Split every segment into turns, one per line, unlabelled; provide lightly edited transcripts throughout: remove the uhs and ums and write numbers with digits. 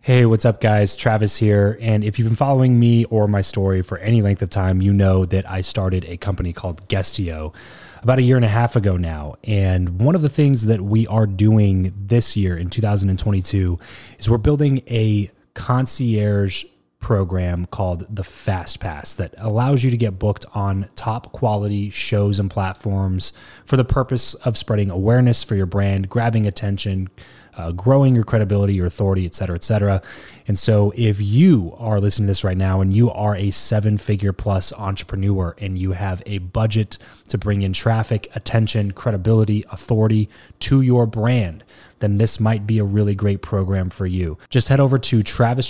Hey, what's up, guys? Travis here. And if you've been following me or my story for any length of time, you know that I started a company called Guestio about a year and a half ago now. And one of the things that we are doing this year in 2022 is we're building a concierge program called the Fast Pass that allows you to get booked on top quality shows and platforms for the purpose of spreading awareness for your brand, grabbing attention, growing your credibility, your authority, et cetera, et cetera. And so if you are listening to this right now and you are a 7-figure plus entrepreneur and you have a budget to bring in traffic, attention, credibility, authority to your brand, then this might be a really great program for you. Just head over to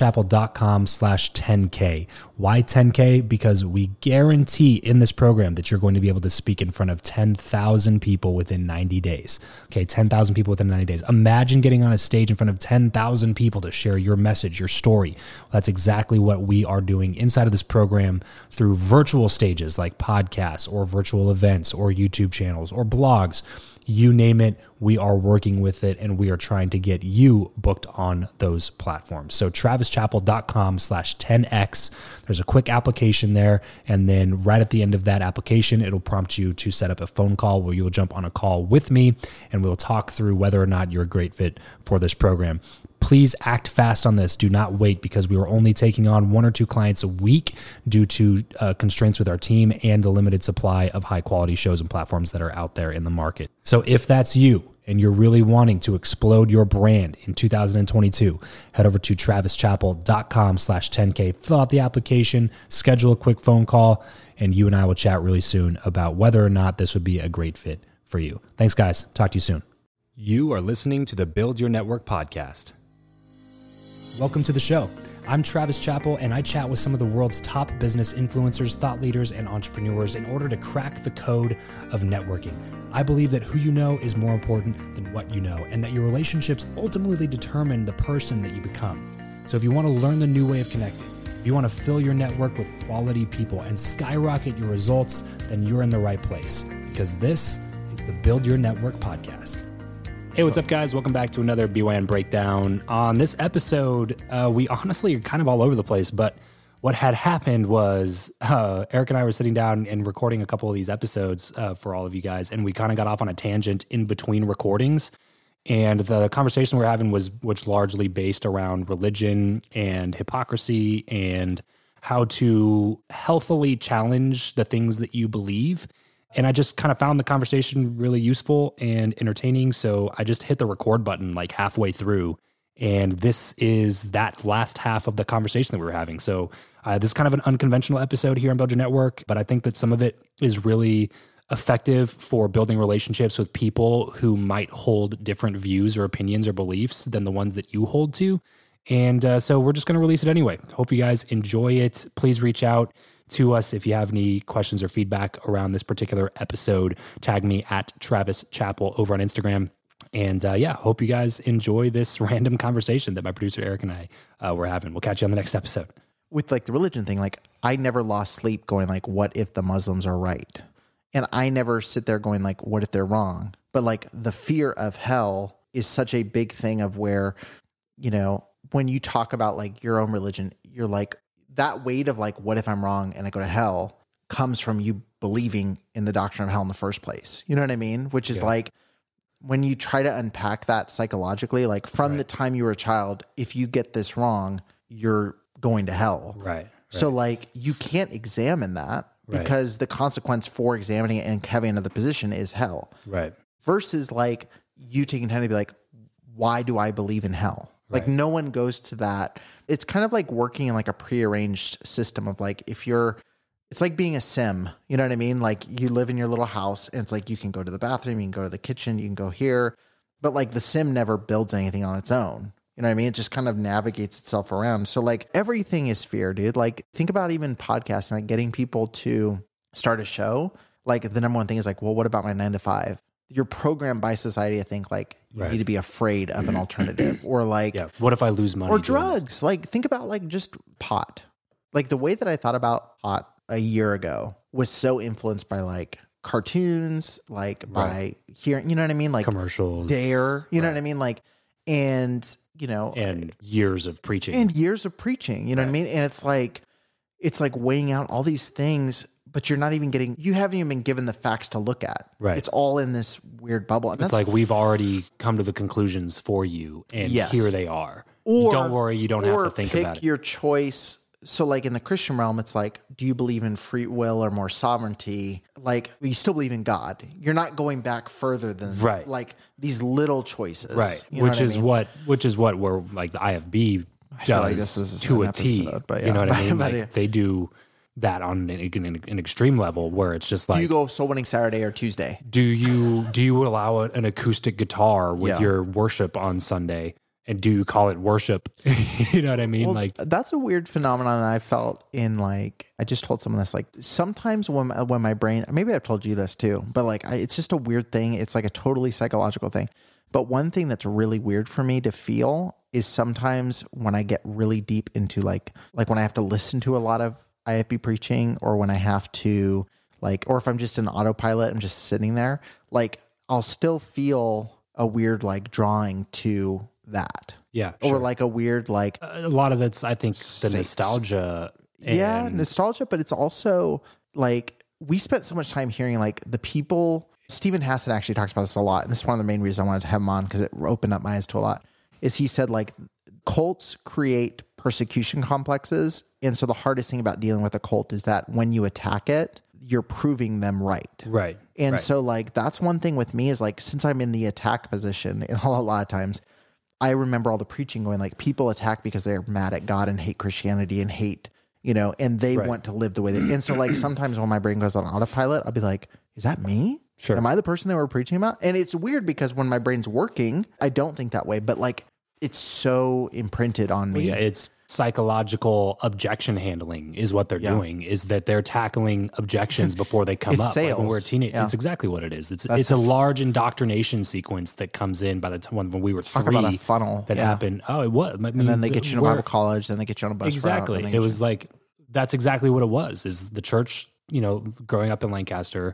travischappell.com/10K. Why 10K? Because we guarantee in this program that you're going to be able to speak in front of 10,000 people within 90 days. Okay, 10,000 people within 90 days. Imagine getting on a stage in front of 10,000 people to share your message, your story. Well, that's exactly what we are doing inside of this program through virtual stages like podcasts or virtual events or YouTube channels or blogs. You name it, we are working with it, and we are trying to get you booked on those platforms. So travischappell.com/10X. There's a quick application there, and then right at the end of that application, it'll prompt you to set up a phone call where you'll jump on a call with me, and we'll talk through whether or not you're a great fit for this program. Please act fast on this. Do not wait, because we are only taking on 1 or 2 clients a week due to constraints with our team and the limited supply of high quality shows and platforms that are out there in the market. So if that's you and you're really wanting to explode your brand in 2022, head over to travischappell.com/10K, fill out the application, schedule a quick phone call, and you and I will chat really soon about whether or not this would be a great fit for you. Thanks, guys. Talk to you soon. You are listening to the Build Your Network podcast. Welcome to the show. I'm Travis Chappell, and I chat with some of the world's top business influencers, thought leaders, and entrepreneurs in order to crack the code of networking. I believe that who you know is more important than what you know, and that your relationships ultimately determine the person that you become. So if you want to learn the new way of connecting, if you want to fill your network with quality people and skyrocket your results, then you're in the right place, because this is the Build Your Network podcast. Hey, what's up, guys? Welcome back to another BYN Breakdown. On this episode, we honestly are kind of all over the place, but what had happened was Eric and I were sitting down and recording a couple of these episodes for all of you guys, and we kind of got off on a tangent in between recordings, and the conversation we're having was largely based around religion and hypocrisy and how to healthily challenge the things that you believe. And I just kind of found the conversation really useful and entertaining. So I just hit the record button like halfway through. And this is that last half of the conversation that we were having. So this is kind of an unconventional episode here on Build Your Network, but I think that some of it is really effective for building relationships with people who might hold different views or opinions or beliefs than the ones that you hold to. And so we're just going to release it anyway. Hope you guys enjoy it. Please reach out to us if you have any questions or feedback around this particular episode. Tag me at Travis Chappell over on Instagram. And hope you guys enjoy this random conversation that my producer Eric and I were having. We'll catch you on the next episode.
With like the religion thing, like I never lost sleep going like, what if the Muslims are right? And I never sit there going like, what if they're wrong? But like the fear of hell is such a big thing of where, you know, when you talk about like your own religion, you're like, that weight of like, what if I'm wrong and I go to hell comes from you believing in the doctrine of hell in the first place. You know what I mean? Which is like, when you try to unpack that psychologically, like from the time you were a child, if you get this wrong, you're going to hell.
Right.
So like, you can't examine that because the consequence for examining it and having another position is hell.
Right.
Versus like you taking time to be like, why do I believe in hell? Like no one goes to that. It's kind of like working in like a prearranged system of like, it's like being a sim, you know what I mean? Like you live in your little house and it's like, you can go to the bathroom, you can go to the kitchen, you can go here, but like the sim never builds anything on its own. You know what I mean? It just kind of navigates itself around. So like everything is fear, dude. Like think about even podcasting, like getting people to start a show. Like the number one thing is like, well, what about my 9 to 5? You're programmed by society to think like you need to be afraid of an alternative or like,
what if I lose money?
Or drugs. Like think about like just pot. Like the way that I thought about pot a year ago was so influenced by like cartoons, like by hearing, you know what I mean? Like
commercials,
Dare, you know what I mean? Like, and
and years of preaching.
You know what I mean? And it's like weighing out all these things, but you haven't even been given the facts to look at.
Right.
It's all in this weird bubble. And
it's like we've already come to the conclusions for you, and here they are. Don't worry, you don't have to think about it.
Pick your choice. So like in the Christian realm, it's like, do you believe in free will or more sovereignty? Like, you still believe in God. You're not going back further than like these little choices.
Right. Which is what we're like the IFB does like this is to a T. But you know what I mean? Like they do that on an extreme level where it's just like,
do you go soul winning Saturday or Tuesday?
Do you allow an acoustic guitar with your worship on Sunday? And do you call it worship? You know what I mean?
Well,
like
that's a weird phenomenon that I felt in like, I just told someone this, like sometimes when my brain, maybe I've told you this too, but like it's just a weird thing. It's like a totally psychological thing. But one thing that's really weird for me to feel is sometimes when I get really deep into like when I have to listen to a lot of IFB preaching, or when I have to or if I'm just in autopilot, I'm just sitting there, like I'll still feel a weird like drawing to that.
Yeah.
Or sure. Like a weird like
a lot of it's I think the nostalgia.
Nostalgia, but it's also like we spent so much time hearing like the people. Stephen Hassan actually talks about this a lot, and this is one of the main reasons I wanted to have him on, because it opened up my eyes to a lot. Is he said like cults create persecution complexes, and so the hardest thing about dealing with a cult is that when you attack it, you're proving them right.
Right.
And so like that's one thing with me is like, since I'm in the attack position, and a lot of times I remember all the preaching going like, people attack because they're mad at God and hate Christianity and hate, and they want to live the way they, and so like sometimes when my brain goes on autopilot, I'll be like, is that me?
Sure.
Am I the person they were preaching about? And it's weird because when my brain's working, I don't think that way, but like it's so imprinted on me.
Well, yeah, it's psychological objection handling is what they're doing, is that they're tackling objections before they come up.
Sales.
Like when we're a teenager, it's exactly what it is. It's a large indoctrination sequence that comes in by the time when we were three.
Talk about a funnel
that happened. Oh, it was. I mean,
and then they get you in a Bible college, then they get you on a bus.
Exactly. It was like, that's exactly what it was, is the church, growing up in Lancaster,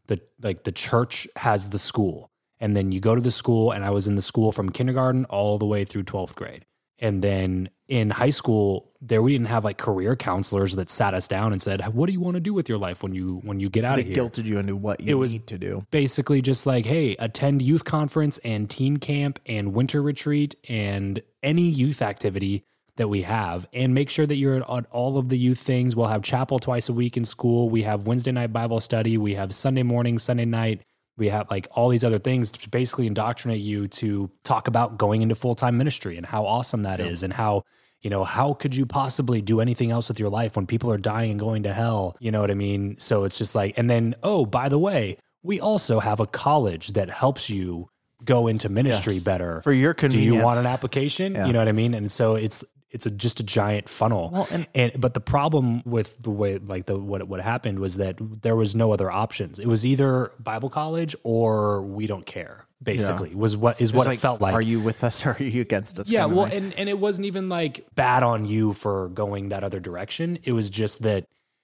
the church has the school. And then you go to the school, and I was in the school from kindergarten all the way through 12th grade. And then in high school, we didn't have like career counselors that sat us down and said, what do you want to do with your life when you get out of here?
They guilted you into what you need to do.
Basically just like, hey, attend youth conference and teen camp and winter retreat and any youth activity that we have, and make sure that you're at all of the youth things. We'll have chapel twice a week in school. We have Wednesday night Bible study. We have Sunday morning, Sunday night. We have like all these other things to basically indoctrinate you to talk about going into full-time ministry and how awesome that is, and how, how could you possibly do anything else with your life when people are dying and going to hell? You know what I mean? So it's just like, and then, oh, by the way, we also have a college that helps you go into ministry better.
For your convenience.
Do you want an application? Yeah. You know what I mean? And so it's just a giant funnel. Well, but the problem with the way, like what happened was that there was no other options. It was either Bible college or we don't care. Basically, was what it felt like.
Are you with us or are you against us?
Yeah, well, and it wasn't even like bad on you for going that other direction. It was just that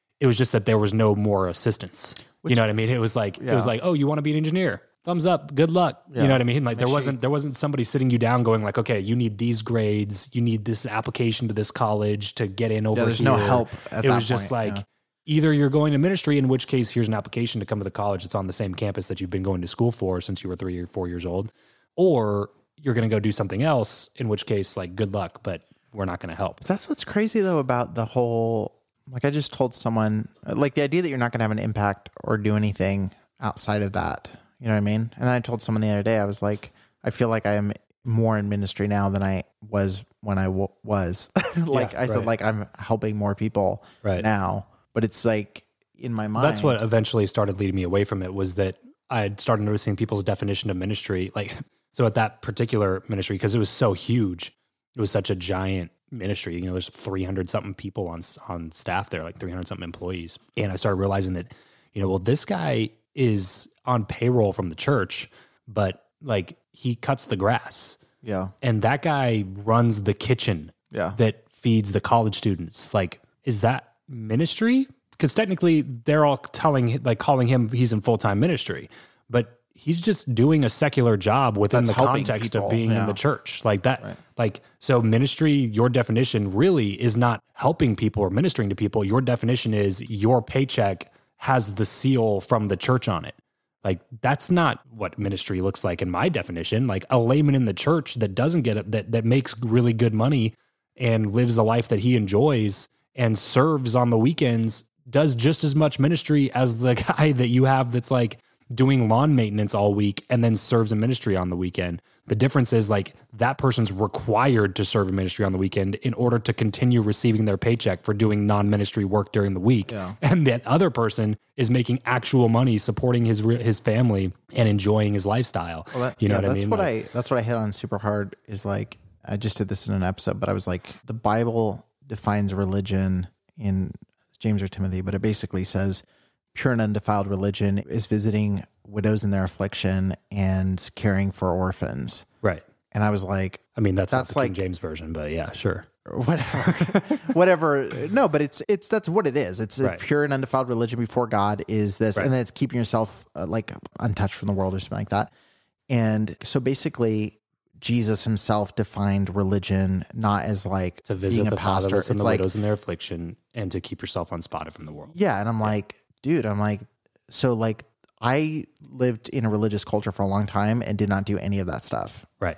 there was no more assistance. You know what I mean? It was like oh, you want to be an engineer? Thumbs up, good luck. Yeah. You know what I mean? Like there wasn't somebody sitting you down going like, okay, you need these grades, you need this application to this college to get in over here.
There's no help at that point.
It was just like, either you're going to ministry, in which case here's an application to come to the college that's on the same campus that you've been going to school for since you were 3 or 4 years old, or you're going to go do something else, in which case like good luck, but we're not going to help.
That's what's crazy though about the whole, like I just told someone, like the idea that you're not going to have an impact or do anything outside of that. You know what I mean? And then I told someone the other day, I was like, I feel like I am more in ministry now than I was when I was. I said, like, I'm helping more people now. But it's like, in my mind.
That's what eventually started leading me away from it, was that I had started noticing people's definition of ministry. Like, so at that particular ministry, because it was so huge, it was such a giant ministry. There's 300 something people on staff there, like 300 something employees. And I started realizing that, well, this guy is on payroll from the church, but like he cuts the grass.
Yeah.
And that guy runs the kitchen that feeds the college students. Like, is that ministry? Because technically they're all calling him, he's in full-time ministry, but he's just doing a secular job within
That's
the
helping
context
people,
of being in
yeah.
the church. Like that,
Right.
like, so ministry, your definition really is not helping people or ministering to people. Your definition is your paycheck has the seal from the church on it. Like, that's not what ministry looks like in my definition. Like, a layman in the church that doesn't get it, that makes really good money and lives the life that he enjoys and serves on the weekends does just as much ministry as the guy that you have that's like doing lawn maintenance all week and then serves in ministry on the weekend. The difference is like that person's required to serve in ministry on the weekend in order to continue receiving their paycheck for doing non-ministry work during the week.
Yeah.
And that other person is making actual money, supporting his family and enjoying his lifestyle.
Well,
you know what I
that's
mean?
What
Like,
that's what I hit on super hard is like, I just did this in an episode, but I was like, the Bible defines religion in James or Timothy, but it basically says pure and undefiled religion is visiting widows in their affliction and caring for orphans.
right.
And I was like,
I mean, that's not the King
like-
James version, but yeah, sure.
whatever. No, but it's that's what it is. It's
Right.
a pure and undefiled religion before God is this,
Right.
and then it's keeping yourself like untouched from the world or something like that. And so basically, Jesus himself defined religion not as like
To visit
being a
the
pastor.
fatherless and
It's
the
like,
widows in their affliction and to keep yourself unspotted from the world.
yeah, and I'm like, dude, so like I lived in a religious culture for a long time and did not do any of that stuff.
Right.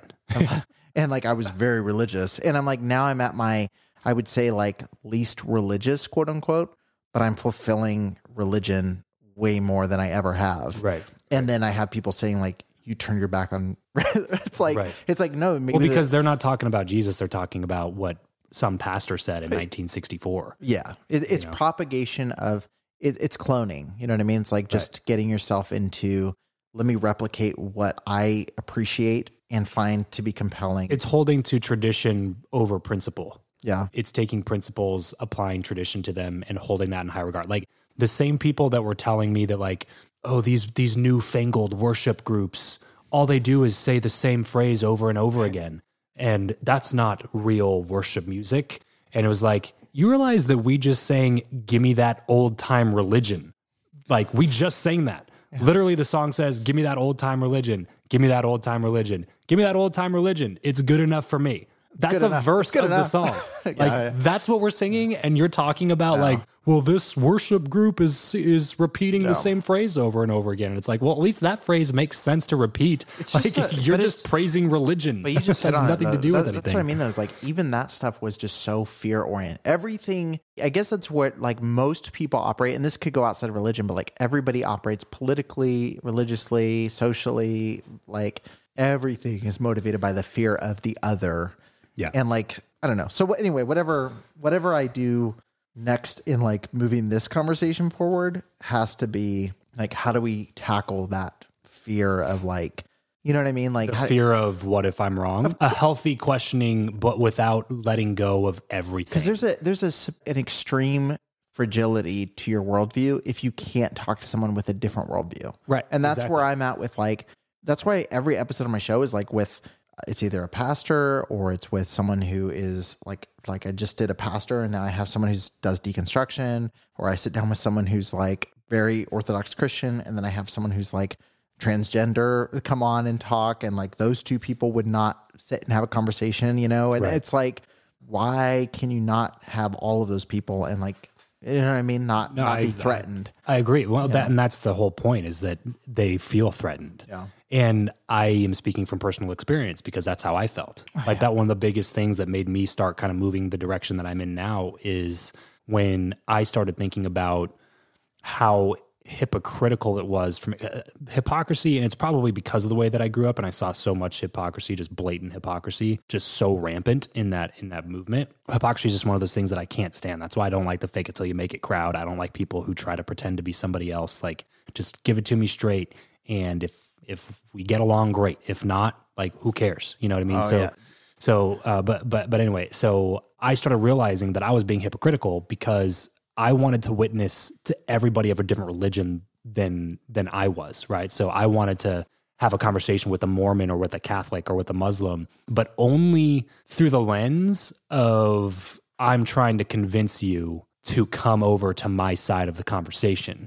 And like I was very religious, and I'm like, now I'm at my, I would say like least religious, quote unquote, but I'm fulfilling religion way more than I ever have.
Right.
And then I have people saying like, you turn your back on, it's like,
Right.
it's like, no, maybe
Well, because they're not talking about Jesus, they're talking about what some pastor said in 1964.
yeah, it's propagation of, it's cloning. You know what I mean? It's like just getting yourself into, let me replicate what I appreciate and find to be compelling.
It's holding to tradition over principle.
Yeah.
It's taking principles, applying tradition to them, and holding that in high regard. Like the same people that were telling me that, like, oh, these newfangled worship groups, all they do is say the same phrase over and over again, and that's not real worship music. And it was like, you realize that we just sang "Give Me That Old Time Religion," like we just sang that. Yeah. Literally, the song says, "Give me that old time religion. Give me that old time religion. Give me that old time religion. It's good enough for me." That's a verse of the song. Like that's what we're singing, and you're talking about like, well, this worship group is repeating the same phrase over and over again. And it's like, well, at least that phrase makes sense to repeat. It's like you're just praising religion.
But you just
has
hit on
nothing to do with anything.
That's what I mean. Though, is like even that stuff was just so fear oriented. Everything. I guess that's what like most people operate, and this could go outside of religion, but like everybody operates politically, religiously, socially. Like everything is motivated by the fear of the other.
Yeah.
And like, I don't know. So anyway, whatever I do next in like moving this conversation forward has to be like, how do we tackle that fear of like, you know what I mean? Like
the fear of what if I'm wrong? A healthy questioning, but without letting go of everything.
Because there's an extreme fragility to your worldview if you can't talk to someone with a different worldview.
Right.
And that's where I'm at with like, that's why every episode of my show is like with, it's either a pastor or it's with someone who is like I just did a pastor and now I have someone who does deconstruction, or I sit down with someone who's like very Orthodox Christian. And then I have someone who's like transgender come on and talk. And like those two people would not sit and have a conversation, you know? And it's like, why can you not have all of those people and like, you know what I mean? Not be threatened.
I agree. Well, that's the whole point, is that they feel threatened.
Yeah.
And I am speaking from personal experience because that's how I felt. That one of the biggest things that made me start kind of moving the direction that I'm in now is when I started thinking about how hypocritical it was from hypocrisy. And it's probably because of the way that I grew up and I saw so much hypocrisy, just blatant hypocrisy, just so rampant in that movement. Hypocrisy is just one of those things that I can't stand. That's why I don't like the fake it till you make it crowd. I don't like people who try to pretend to be somebody else. Like, just give it to me straight. And if we get along, great. If not, like, who cares? You know what I mean? But anyway, so I started realizing that I was being hypocritical because I wanted to witness to everybody of a different religion than I was, right? So I wanted to have a conversation with a Mormon or with a Catholic or with a Muslim, but only through the lens of I'm trying to convince you to come over to my side of the conversation.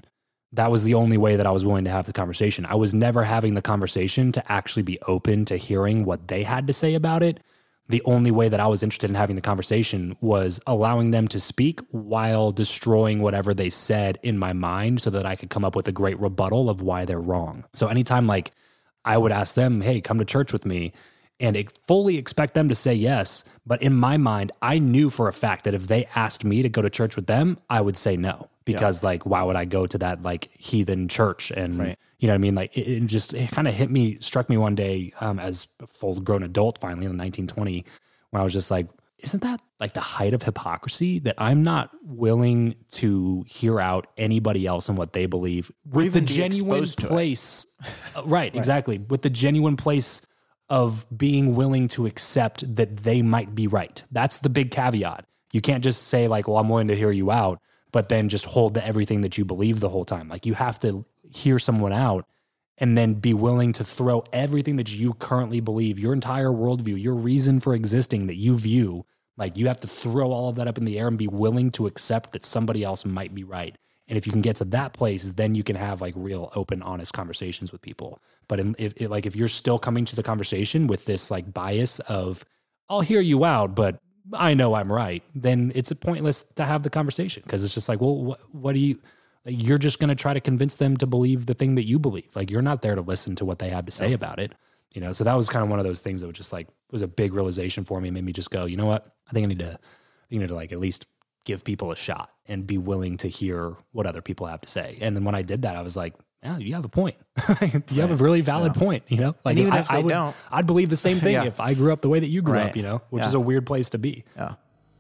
that was the only way that I was willing to have the conversation. I was never having the conversation to actually be open to hearing what they had to say about it. The only way that I was interested in having the conversation was allowing them to speak while destroying whatever they said in my mind so that I could come up with a great rebuttal of why they're wrong. So anytime like I would ask them, hey, come to church with me, and fully expect them to say yes. But in my mind, I knew for a fact that if they asked me to go to church with them, I would say no. Because like, why would I go to that like heathen church? And you know what I mean? Like it kind of struck me one day as a full grown adult finally in 1920, where I was just like, isn't that like the height of hypocrisy that I'm not willing to hear out anybody else and what they believe with the genuine place, right, exactly. With the genuine place of being willing to accept that they might be right. That's the big caveat. You can't just say like, well, I'm willing to hear you out, but then just hold to everything that you believe the whole time. Like you have to hear someone out and then be willing to throw everything that you currently believe, your entire worldview, your reason for existing that you view, like you have to throw all of that up in the air and be willing to accept that somebody else might be right. And if you can get to that place, then you can have like real open, honest conversations with people. But if you're still coming to the conversation with this like bias of, I'll hear you out, but I know I'm right, then it's pointless to have the conversation because it's just like, well, what do you, like, you're just going to try to convince them to believe the thing that you believe. Like you're not there to listen to what they have to say about it. You know, so that was kind of one of those things that was just like, was a big realization for me. It made me just go, you know what? I think I need to like at least give people a shot and be willing to hear what other people have to say. And then when I did that, I was like, yeah, you have a point. You have a really valid point, you know? Like
even if they don't,
I'd believe the same thing if I grew up the way that you grew up, you know, which is a weird place to be.
Yeah.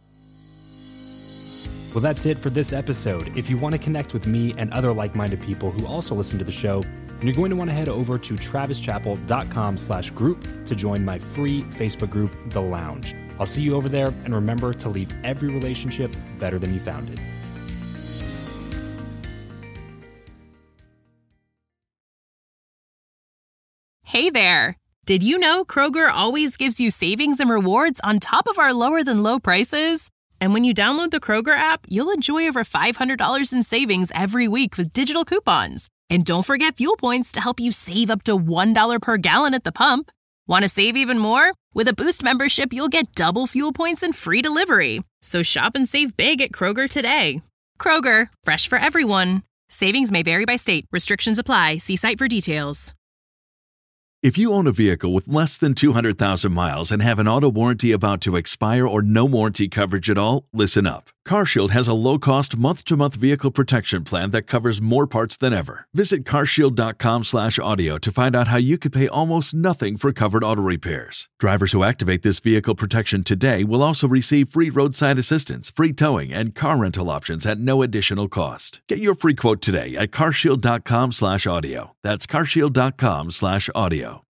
Well, that's it for this episode. If you want to connect with me and other like-minded people who also listen to the show, then you're going to want to head over to travischappell.com/group to join my free Facebook group, The Lounge. I'll see you over there, and remember to leave every relationship better than you found it.
Hey there! Did you know Kroger always gives you savings and rewards on top of our lower-than-low prices? And when you download the Kroger app, you'll enjoy over $500 in savings every week with digital coupons. And don't forget fuel points to help you save up to $1 per gallon at the pump. Want to save even more? With a Boost membership, you'll get double fuel points and free delivery. So shop and save big at Kroger today. Kroger, fresh for everyone. Savings may vary by state. Restrictions apply. See site for details.
If you own a vehicle with less than 200,000 miles and have an auto warranty about to expire or no warranty coverage at all, listen up. CarShield has a low-cost month-to-month vehicle protection plan that covers more parts than ever. Visit carshield.com/audio to find out how you could pay almost nothing for covered auto repairs. Drivers who activate this vehicle protection today will also receive free roadside assistance, free towing, and car rental options at no additional cost. Get your free quote today at carshield.com/audio. That's carshield.com/audio.